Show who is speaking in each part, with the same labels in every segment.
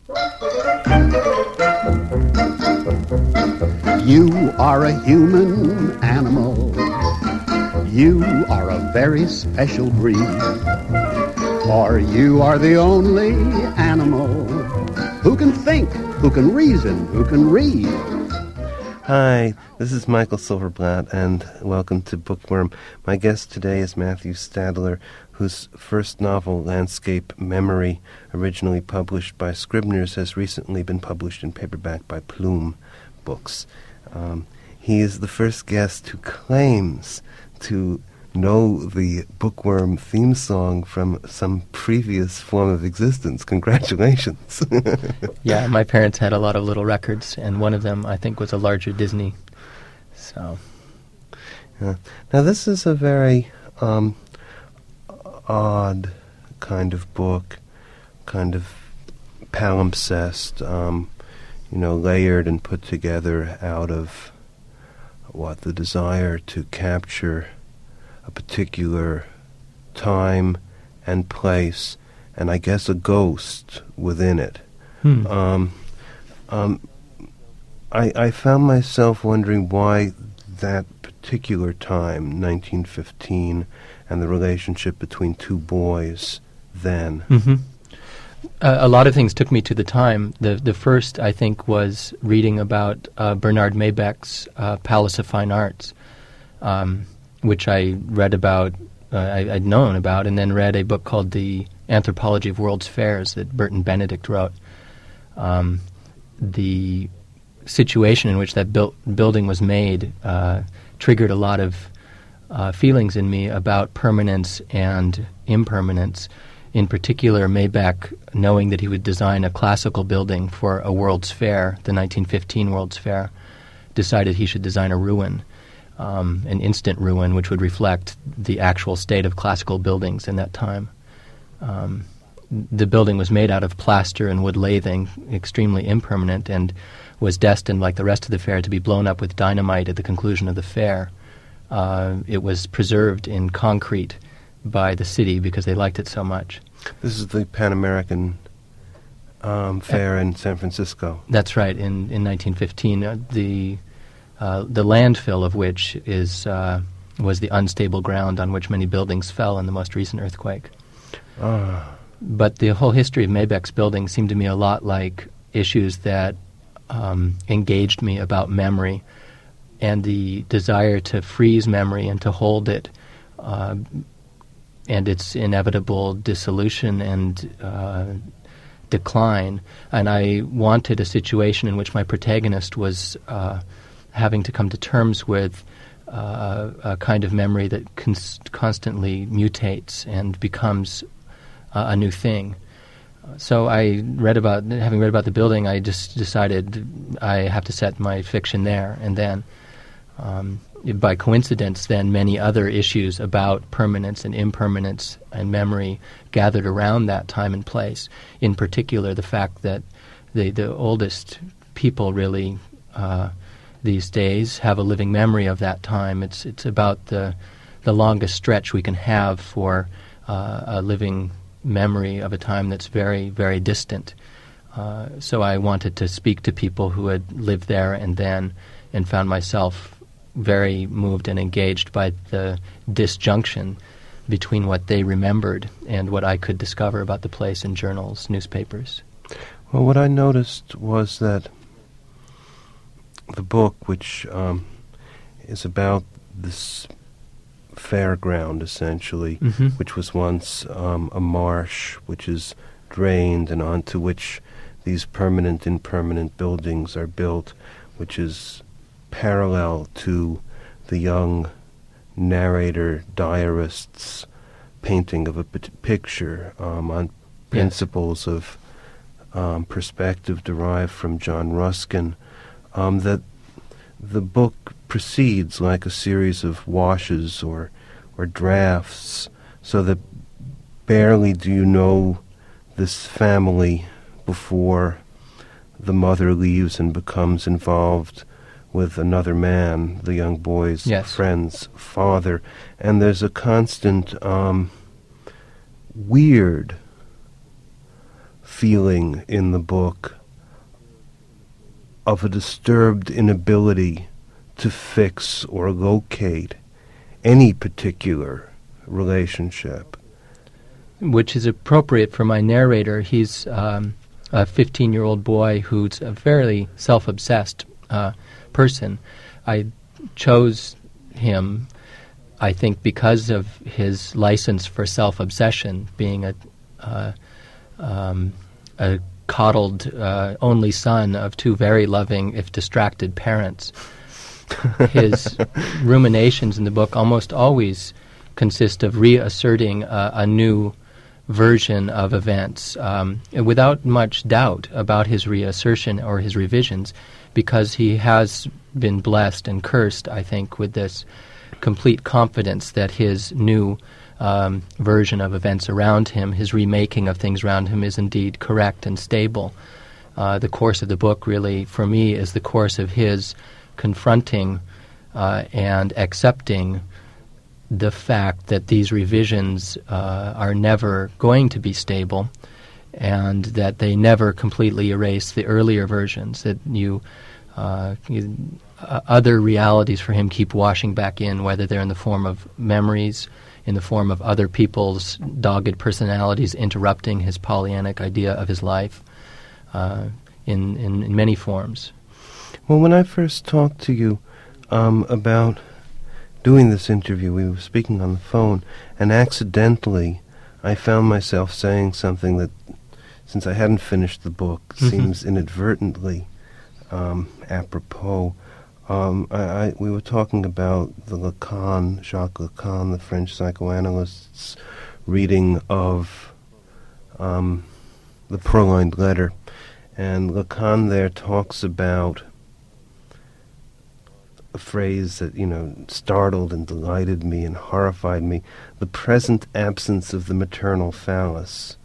Speaker 1: You are a human animal. You are a very special breed. For you are the only animal who can think, who can reason, who can read.
Speaker 2: Hi, this is Michael Silverblatt, and welcome to Bookworm. My guest today is Matthew Stadler, whose first novel, Landscape Memory, originally published by Scribner's, has recently been published in paperback by Plume Books. He is the first guest who claims to know the Bookworm theme song from some previous form of existence. Congratulations.
Speaker 3: Yeah, my parents had a lot of little records, and one of them, I think, was a larger Disney. So,
Speaker 2: Now, this is a very odd kind of book, kind of palimpsest, layered and put together out of the desire to capture a particular time and place, and I guess a ghost within it. I found myself wondering why that particular time, 1915, and the relationship between two boys then.
Speaker 3: Mm-hmm. A lot of things took me to the time. The first, I think, was reading about Bernard Maybeck's Palace of Fine Arts, which I read about, I'd known about, and then read a book called The Anthropology of World's Fairs that Burton Benedict wrote. The situation in which that building was made triggered a lot of feelings in me about permanence and impermanence. In particular, Maybeck, knowing that he would design a classical building for a World's Fair, the 1915 World's Fair, decided he should design a ruin, an instant ruin, which would reflect the actual state of classical buildings in that time. The building was made out of plaster and wood lathing, extremely impermanent, and was destined, like the rest of the fair, to be blown up with dynamite at the conclusion of the fair. It was preserved in concrete by the city because they liked it so much.
Speaker 2: This is the Pan American Fair in San Francisco.
Speaker 3: That's right, in 1915. The landfill of which was the unstable ground on which many buildings fell in the most recent earthquake. But the whole history of Maybeck's building seemed to me a lot like issues that engaged me about memory and the desire to freeze memory and to hold it, and its inevitable dissolution and decline. And I wanted a situation in which my protagonist was having to come to terms with a kind of memory that constantly mutates and becomes a new thing. So having read about the building, I just decided I have to set my fiction there. And then, by coincidence, then many other issues about permanence and impermanence and memory gathered around that time and place. In particular, the fact that the oldest people really these days have a living memory of that time. It's about the longest stretch we can have for a living memory of a time that's very, very distant. So I wanted to speak to people who had lived there and then, and found myself very moved and engaged by the disjunction between what they remembered and what I could discover about the place in journals, newspapers.
Speaker 2: Well, what I noticed was that the book, which is about this fairground, essentially, which was once a marsh, which is drained and onto which these permanent, impermanent buildings are built, which is parallel to the young narrator, diarist's painting of a picture on principles of perspective derived from John Ruskin, that the book proceeds like a series of washes or drafts, so that barely do you know this family before the mother leaves and becomes involved with another man, the young boy's friend's father. And there's a constant weird feeling in the book of a disturbed inability to fix or locate any particular relationship.
Speaker 3: Which is appropriate for my narrator. He's a 15-year-old boy who's a very self-obsessed person. I chose him, I think, because of his license for self-obsession, being a coddled only son of two very loving, if distracted, parents. His ruminations in the book almost always consist of reasserting a new version of events without much doubt about his reassertion or his revisions, because he has been blessed and cursed, I think, with this complete confidence that his new version of events around him, his remaking of things around him, is indeed correct and stable. The course of the book really, for me, is the course of his confronting and accepting the fact that these revisions are never going to be stable, and that they never completely erase the earlier versions, that other realities for him keep washing back in, whether they're in the form of memories, in the form of other people's dogged personalities interrupting his Pollyannic idea of his life, in many forms.
Speaker 2: Well, when I first talked to you about doing this interview, we were speaking on the phone, and accidentally I found myself saying something that, since I hadn't finished the book, seems inadvertently apropos. We were talking about the Lacan, Jacques Lacan, the French psychoanalyst's reading of the Purloined Letter, and Lacan there talks about a phrase that, startled and delighted me and horrified me: the present absence of the maternal phallus.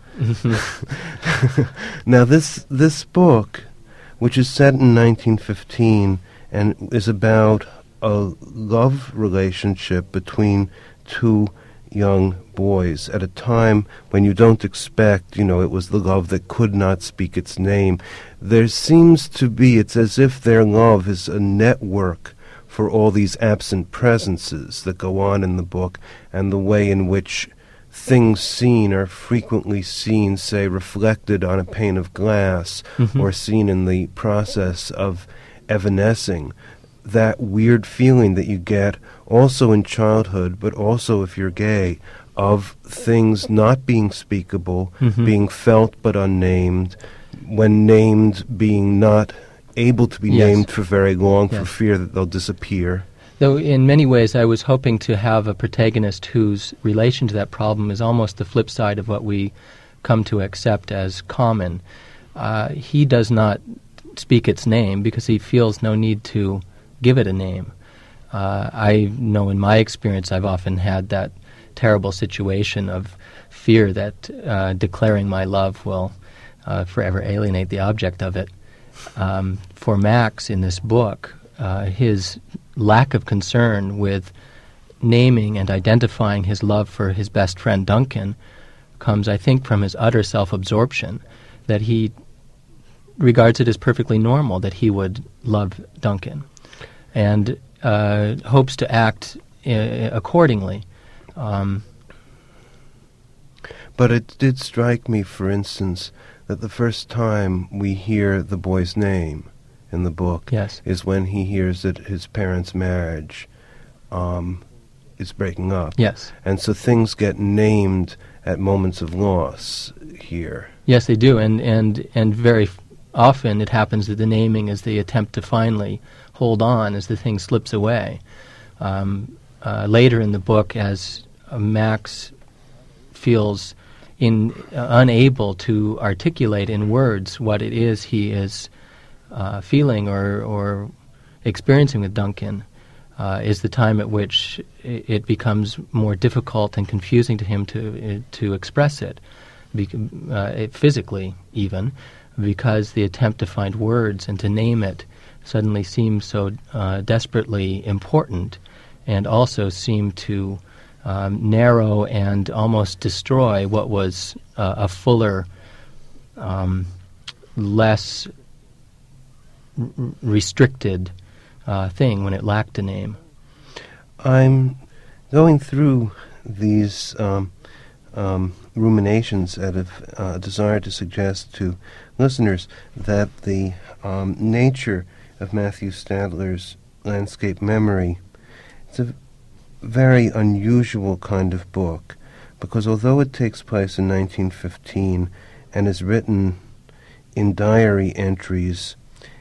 Speaker 2: Now, this book, which is set in 1915 and is about a love relationship between two young boys at a time when you don't expect, it was the love that could not speak its name. There seems to be, it's as if their love is a network for all these absent presences that go on in the book, and the way in which things seen are frequently seen, say, reflected on a pane of glass, or seen in the process of evanescing. That weird feeling that you get also in childhood, but also if you're gay, of things not being speakable, being felt but unnamed, when named being not able to be named for very long for fear that they'll disappear.
Speaker 3: Though in many ways I was hoping to have a protagonist whose relation to that problem is almost the flip side of what we come to accept as common. He does not speak its name because he feels no need to give it a name. I know in my experience I've often had that terrible situation of fear that declaring my love will forever alienate the object of it. For Max in this book, his lack of concern with naming and identifying his love for his best friend Duncan comes, I think, from his utter self-absorption, that he regards it as perfectly normal that he would love Duncan, and hopes to act accordingly.
Speaker 2: But it did strike me, for instance, that the first time we hear the boy's name in the book is when he hears that his parents' marriage is breaking up.
Speaker 3: Yes.
Speaker 2: And so things get named at moments of loss here.
Speaker 3: Yes, they do, and very often it happens that the naming is the attempt to finally hold on as the thing slips away. Later in the book, as Max feels unable to articulate in words what it is he is feeling or experiencing with Duncan, is the time at which it becomes more difficult and confusing to him to express it, physically even, because the attempt to find words and to name it suddenly seems so desperately important, and also seem to narrow and almost destroy what was a fuller less restricted thing when it lacked a name.
Speaker 2: I'm going through these ruminations out of a desire to suggest to listeners that the nature of Matthew Stadler's Landscape Memory, it's a very unusual kind of book, because although it takes place in 1915 and is written in diary entries,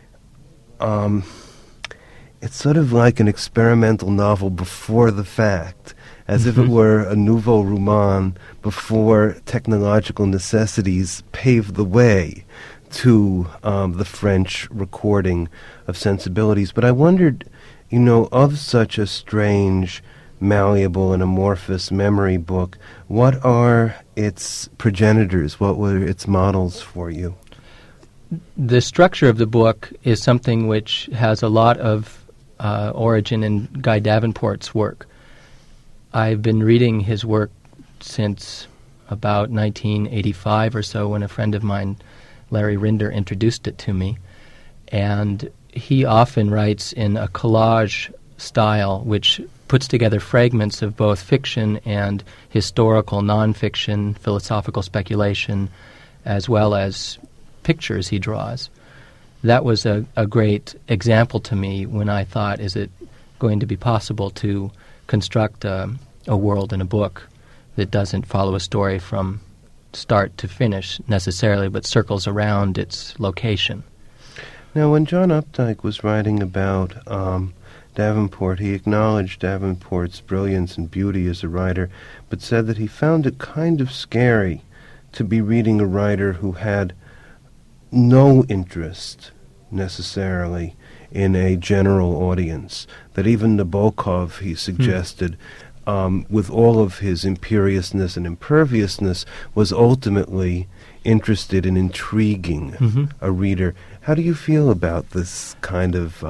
Speaker 2: it's sort of like an experimental novel before the fact, as if it were a nouveau roman before technological necessities paved the way to the French recording of sensibilities. But I wondered, of such a strange, malleable and amorphous memory book, what are its progenitors? What were its models for you?
Speaker 3: The structure of the book is something which has a lot of origin in Guy Davenport's work. I've been reading his work since about 1985 or so, when a friend of mine, Larry Rinder, introduced it to me. And he often writes in a collage style which puts together fragments of both fiction and historical nonfiction, philosophical speculation, as well as pictures he draws. That was a great example to me when I thought, is it going to be possible to construct a world in a book that doesn't follow a story from start to finish necessarily, but circles around its location?
Speaker 2: Now, when John Updike was writing about Davenport, he acknowledged Davenport's brilliance and beauty as a writer, but said that he found it kind of scary to be reading a writer who had no interest necessarily in a general audience, that even Nabokov, he suggested, with all of his imperiousness and imperviousness, was ultimately interested in intriguing a reader. How do you feel about this kind of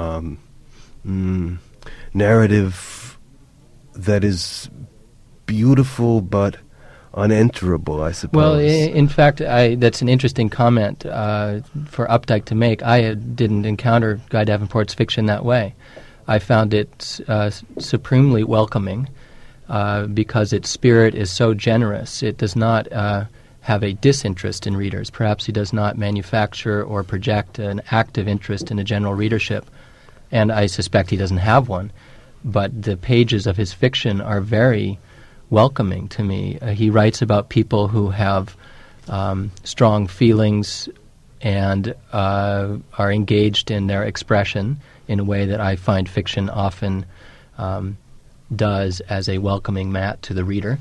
Speaker 2: narrative that is beautiful but unenterable, I suppose?
Speaker 3: Well, in fact, that's an interesting comment for Updike to make. I didn't encounter Guy Davenport's fiction that way. I found it supremely welcoming because its spirit is so generous. It does not have a disinterest in readers. Perhaps he does not manufacture or project an active interest in a general readership, and I suspect he doesn't have one. But the pages of his fiction are very welcoming to me. He writes about people who have strong feelings and are engaged in their expression in a way that I find fiction often does as a welcoming mat to the reader.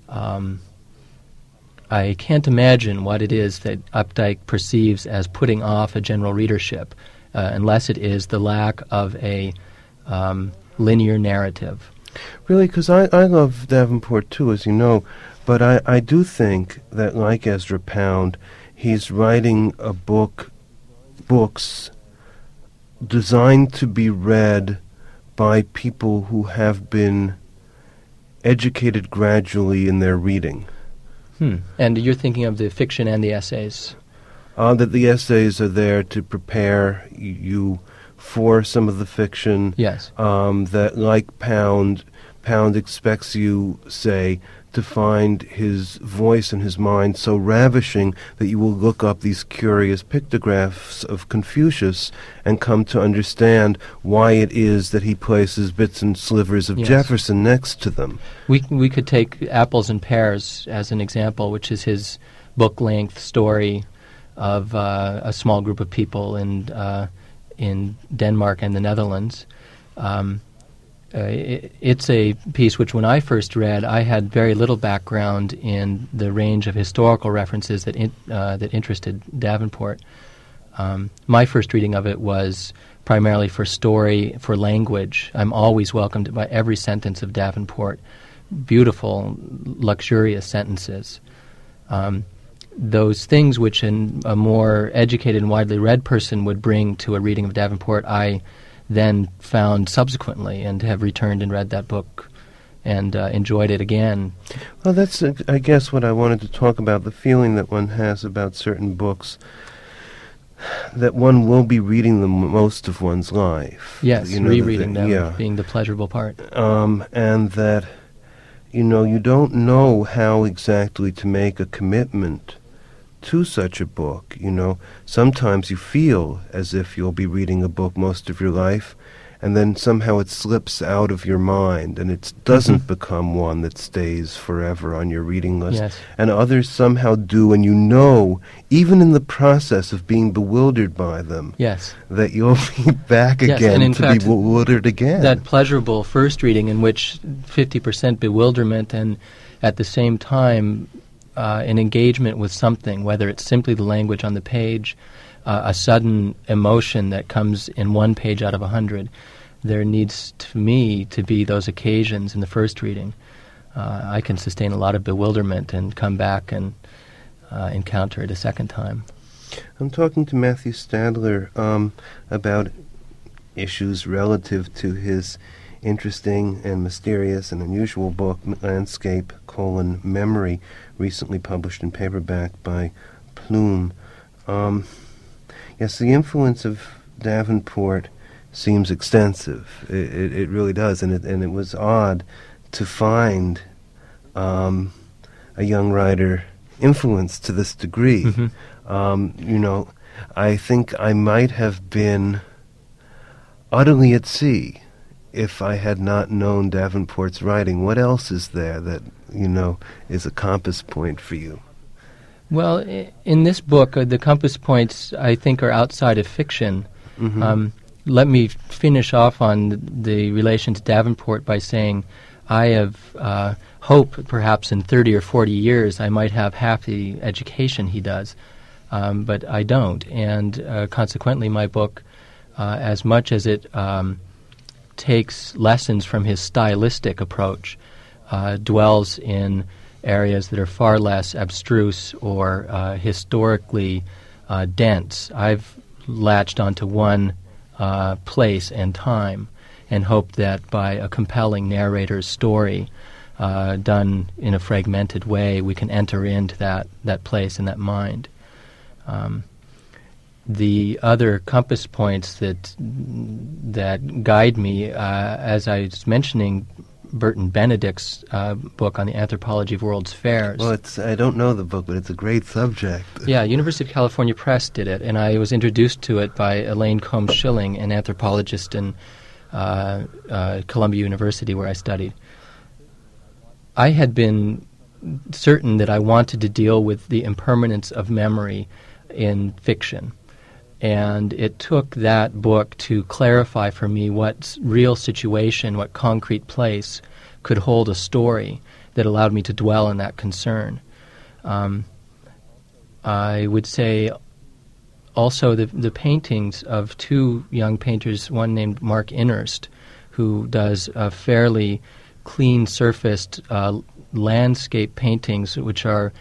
Speaker 3: I can't imagine what it is that Updike perceives as putting off a general readership, unless it is the lack of a linear narrative.
Speaker 2: Really, because I love Davenport too, as you know, but I do think that, like Ezra Pound, he's writing books designed to be read by people who have been educated gradually in their reading.
Speaker 3: And you're thinking of the fiction and the essays?
Speaker 2: That the essays are there to prepare you for some of the fiction.
Speaker 3: Yes.
Speaker 2: That, like Pound expects you, say, to find his voice and his mind so ravishing that you will look up these curious pictographs of Confucius and come to understand why it is that he places bits and slivers of Jefferson next to them.
Speaker 3: We could take Apples and Pears as an example, which is his book-length story of a small group of people in Denmark and the Netherlands. It's a piece which, when I first read, I had very little background in the range of historical references that interested Davenport. My first reading of it was primarily for story, for language. I'm always welcomed by every sentence of Davenport. Beautiful, luxurious sentences. Those things which a more educated and widely read person would bring to a reading of Davenport, I then found subsequently and have returned and read that book and enjoyed it again.
Speaker 2: Well, that's, I guess, what I wanted to talk about, the feeling that one has about certain books, that one will be reading them most of one's life.
Speaker 3: Yes, rereading them being the pleasurable part.
Speaker 2: And that, you don't know how exactly to make a commitment to such a book. Sometimes you feel as if you'll be reading a book most of your life, and then somehow it slips out of your mind, and it doesn't become one that stays forever on your reading list.
Speaker 3: Yes.
Speaker 2: And others somehow do, and even in the process of being bewildered by them,
Speaker 3: yes,
Speaker 2: that you'll be back again
Speaker 3: and
Speaker 2: to be bewildered again.
Speaker 3: That pleasurable first reading in which 50% bewilderment and at the same time an engagement with something, whether it's simply the language on the page, a sudden emotion that comes in one page out of 100. There needs, to me, to be those occasions in the first reading. I can sustain a lot of bewilderment and come back and encounter it a second time.
Speaker 2: I'm talking to Matthew Stadler about issues relative to his interesting and mysterious and unusual book, Landscape: Memory, recently published in paperback by Plume. Yes, the influence of Davenport seems extensive. It really does, and it was odd to find a young writer influenced to this degree. I think I might have been utterly at sea if I had not known Davenport's writing. What else is there that, is a compass point for you?
Speaker 3: Well, in this book, the compass points, I think, are outside of fiction. Let me finish off on the relation to Davenport by saying I have hope perhaps in 30 or 40 years I might have half the education he does, but I don't. And consequently, my book, as much as it takes lessons from his stylistic approach, dwells in areas that are far less abstruse or historically dense. I've latched onto one place and time and hope that by a compelling narrator's story done in a fragmented way, we can enter into that place and that mind. The other compass points that guide me, as I was mentioning, Burton Benedict's book on the anthropology of world's fairs.
Speaker 2: Well, I don't know the book, but it's a great subject.
Speaker 3: Yeah, University of California Press did it, and I was introduced to it by Elaine Combs Schilling, an anthropologist in Columbia University where I studied. I had been certain that I wanted to deal with the impermanence of memory in fiction. And it took that book to clarify for me what real situation, what concrete place could hold a story that allowed me to dwell in that concern. I would say also the paintings of two young painters, one named Mark Innerst, who does a fairly clean-surfaced landscape paintings which are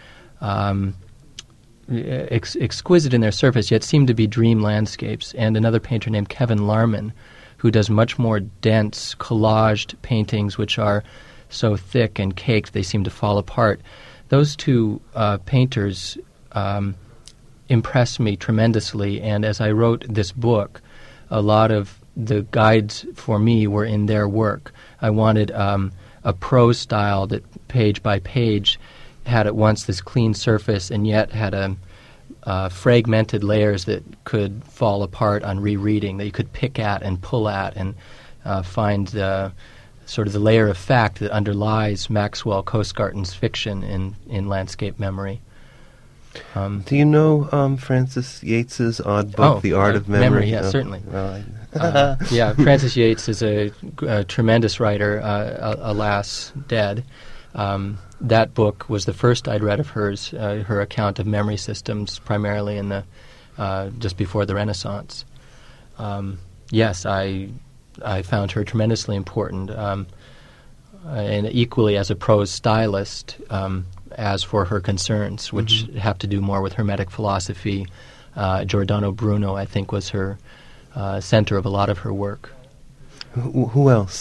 Speaker 3: exquisite in their surface, yet seem to be dream landscapes, and another painter named Kevin Larman, who does much more dense, collaged paintings which are so thick and caked they seem to fall apart. Those two painters impressed me tremendously, and as I wrote this book, a lot of the guides for me were in their work. I wanted a prose style that page by page had at once this clean surface and yet had fragmented layers that could fall apart on rereading, that you could pick at and pull at and find the sort of the layer of fact that underlies Maxwell Coscarton's fiction in landscape memory.
Speaker 2: Do you know Francis Yates's odd book, The Art of Memory?
Speaker 3: Yes, certainly. Yeah, Francis Yates is a tremendous writer, alas, dead. That book was the first I'd read of hers, her account of memory systems, primarily in the just before the Renaissance. Yes, I found her tremendously important, and equally as a prose stylist, as for her concerns, which have to do more with Hermetic philosophy. Giordano Bruno, I think, was her center of a lot of her work.
Speaker 2: Who else?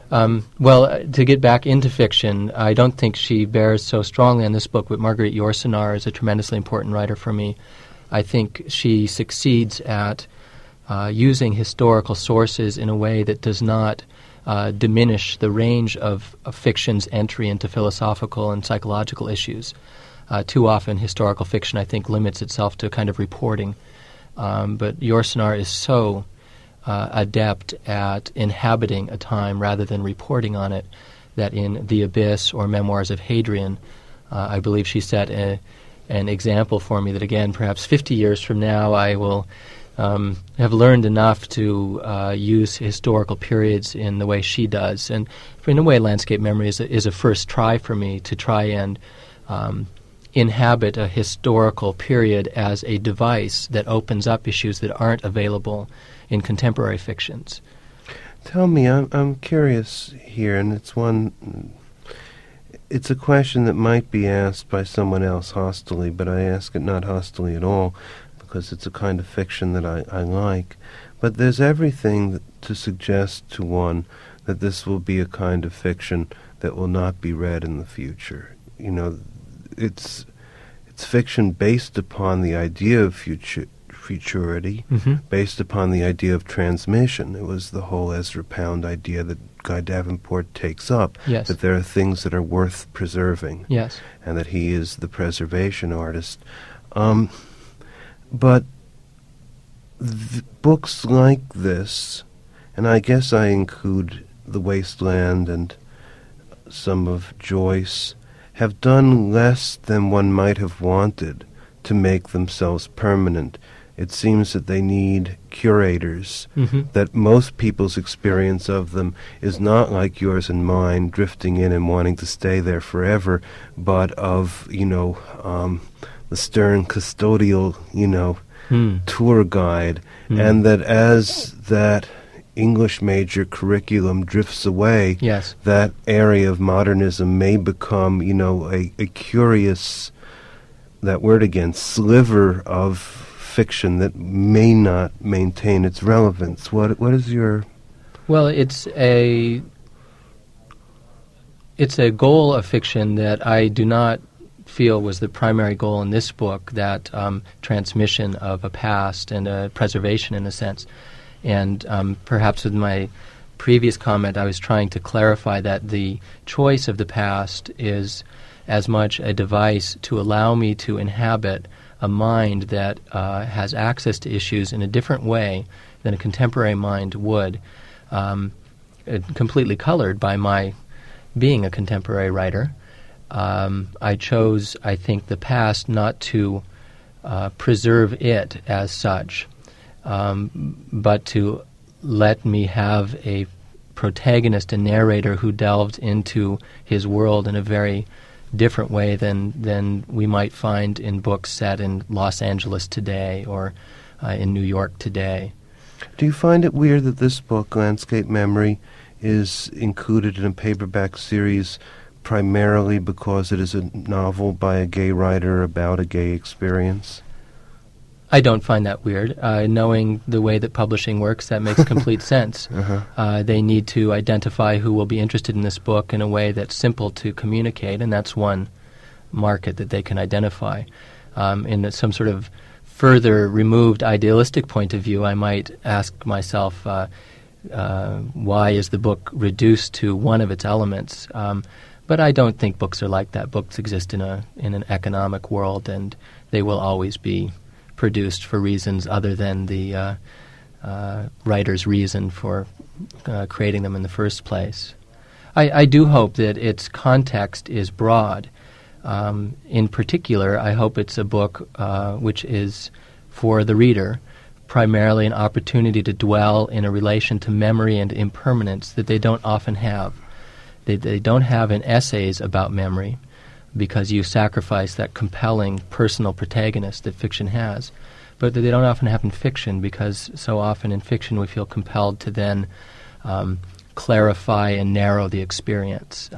Speaker 3: Well, to get back into fiction, I don't think she bears so strongly on this book, but Marguerite Yourcenar is a tremendously important writer for me. I think she succeeds at using historical sources in a way that does not diminish the range of fiction's entry into philosophical and psychological issues. Too often, historical fiction, I think, limits itself to kind of reporting. But Yourcenar is so adept at inhabiting a time rather than reporting on it that in The Abyss or Memoirs of Hadrian, I believe she set an example for me that, again, perhaps 50 years from now, I will have learned enough to use historical periods in the way she does. And in a way, landscape memory is a first try for me to try and inhabit a historical period as a device that opens up issues that aren't available in contemporary fictions.
Speaker 2: Tell me, I'm curious here, and it's a question that might be asked by someone else hostilely, but I ask it not hostilely at all, because it's a kind of fiction that I like. But there's everything to suggest to one that this will be a kind of fiction that will not be read in the future. You know, it's fiction based upon the idea of futurity, based upon the idea of transmission. It was the whole Ezra Pound idea that Guy Davenport takes up,
Speaker 3: yes,
Speaker 2: that there are things that are worth preserving,
Speaker 3: yes,
Speaker 2: and that he is the preservation artist. But books like this, and I guess I include The Wasteland and some of Joyce, have done less than one might have wanted to make themselves permanent. It seems that they need curators, that most people's experience of them is not like yours and mine, drifting in and wanting to stay there forever, but of, the stern custodial, tour guide, and that as that English major curriculum drifts away,
Speaker 3: yes,
Speaker 2: that area of modernism may become, a curious, that word again, sliver of fiction that may not maintain its relevance. What is your...
Speaker 3: Well, it's a goal of fiction that I do not feel was the primary goal in this book, that transmission of a past and a preservation in a sense. And perhaps with my previous comment, I was trying to clarify that the choice of the past is as much a device to allow me to inhabit a mind that has access to issues in a different way than a contemporary mind would, completely colored by my being a contemporary writer. I chose, I think, the past not to preserve it as such, but to let me have a protagonist, a narrator who delved into his world in a very different way than we might find in books set in Los Angeles today or in New York today.
Speaker 2: Do you find it weird that this book, Landscape Memory, is included in a paperback series primarily because it is a novel by a gay writer about a gay experience?
Speaker 3: I don't find that weird. Knowing the way that publishing works, that makes complete sense. They need to identify who will be interested in this book in a way that's simple to communicate, and that's one market that they can identify. In some sort of further removed idealistic point of view, I might ask myself, why is the book reduced to one of its elements? But I don't think books are like that. Books exist in an economic world, and they will always be produced for reasons other than the writer's reason for creating them in the first place. I do hope that its context is broad. In particular, I hope it's a book which is, for the reader, primarily an opportunity to dwell in a relation to memory and impermanence that they don't often have. They don't have in essays about memory, because you sacrifice that compelling personal protagonist that fiction has. But they don't often have in fiction, because so often in fiction we feel compelled to then clarify and narrow the experience.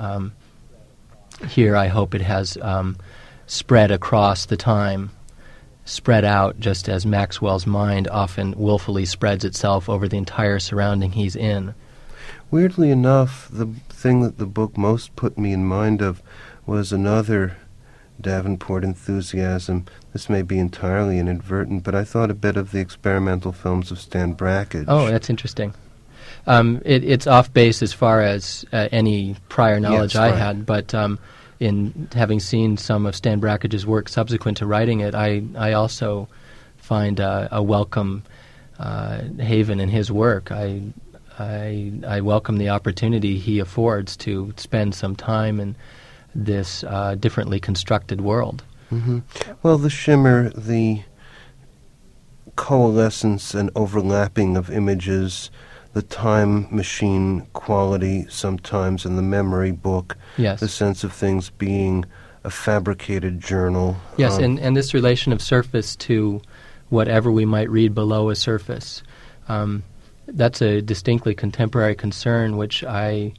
Speaker 3: Here I hope it has spread across the time, spread out just as Maxwell's mind often willfully spreads itself over the entire surrounding he's in.
Speaker 2: Weirdly enough, the thing that the book most put me in mind of was another Davenport enthusiasm. This may be entirely inadvertent, but I thought a bit of the experimental films of Stan Brakhage.
Speaker 3: Oh, that's interesting. It's off base as far as any prior knowledge I had, but in having seen some of Stan Brakhage's work subsequent to writing it, I also find a welcome haven in his work. I welcome the opportunity he affords to spend some time in this differently constructed world.
Speaker 2: Mm-hmm. Well, the shimmer, the coalescence and overlapping of images, the time machine quality sometimes in the memory book,
Speaker 3: yes.
Speaker 2: The sense of things being a fabricated journal.
Speaker 3: Yes, and this relation of surface to whatever we might read below a surface. That's a distinctly contemporary concern, which I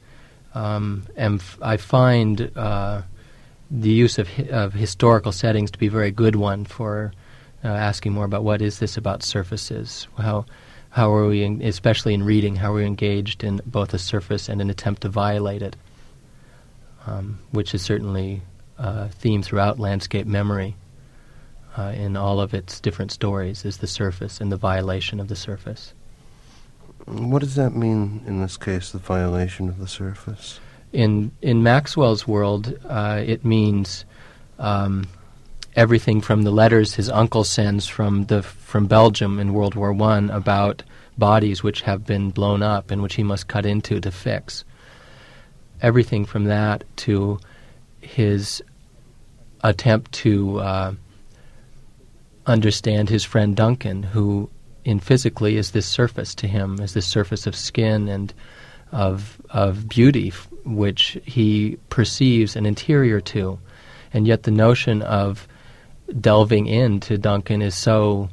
Speaker 3: find the use of historical settings to be a very good one for asking more about what is this about surfaces. How are we, especially in reading, how are we engaged in both a surface and an attempt to violate it, which is certainly a theme throughout landscape memory in all of its different stories, is the surface and the violation of the surface.
Speaker 2: What does that mean in this case, the violation of the surface?
Speaker 3: In Maxwell's world, it means everything from the letters his uncle sends from Belgium in World War I about bodies which have been blown up and which he must cut into to fix. Everything from that to his attempt to understand his friend Duncan, who in physically is this surface to him, is this surface of skin and of beauty which he perceives an interior to. And yet the notion of delving into Duncan is so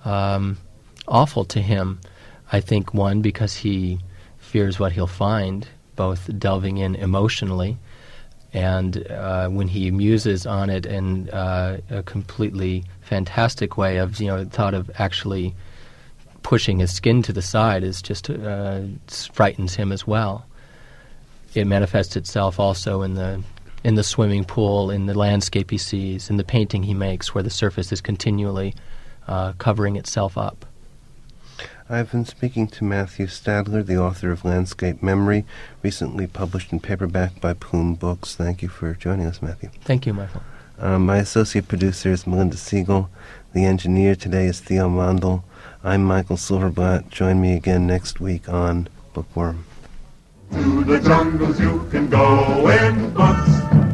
Speaker 3: awful to him. I think, one, because he fears what he'll find, both delving in emotionally and when he muses on it in a completely fantastic way of, thought of actually pushing his skin to the side is just frightens him as well. It manifests itself also in the swimming pool, in the landscape he sees, in the painting he makes, where the surface is continually covering itself up.
Speaker 2: I've been speaking to Matthew Stadler, the author of Landscape Memory, recently published in paperback by Plume Books. Thank you for joining us, Matthew.
Speaker 3: Thank you, Michael.
Speaker 2: My associate producer is Melinda Siegel. The engineer today is Theo Mondel. I'm Michael Silverblatt. Join me again next week on Bookworm.
Speaker 4: To the jungles you can go in books,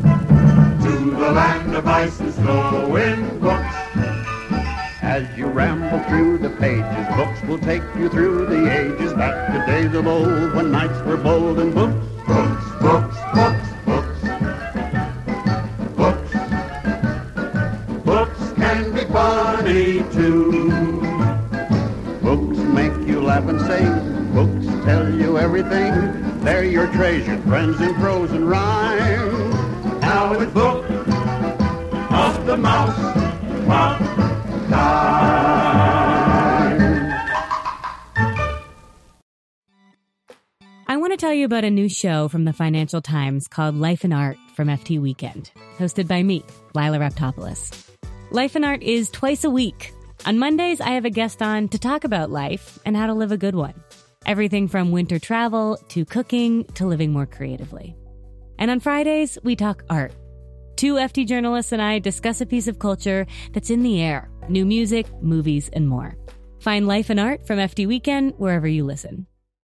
Speaker 4: to the land of ice and snow in books.
Speaker 1: As you ramble through the pages, books will take you through the ages, back to days of old when knights were bold, and books, books, books, books, books, books, books can be funny too. Books make you laugh and sing, books tell you everything. They're your treasured friends in prose and rhyme.
Speaker 4: Now it's Book of the Mouse time.
Speaker 5: I want to tell you about a new show from the Financial Times called Life and Art from FT Weekend, hosted by me, Lila Raptopoulos. Life and Art is twice a week. On Mondays, I have a guest on to talk about life and how to live a good one. Everything from winter travel to cooking to living more creatively. And on Fridays, we talk art. Two FT journalists and I discuss a piece of culture that's in the air, new music, movies, and more. Find Life and Art from FT Weekend wherever you listen.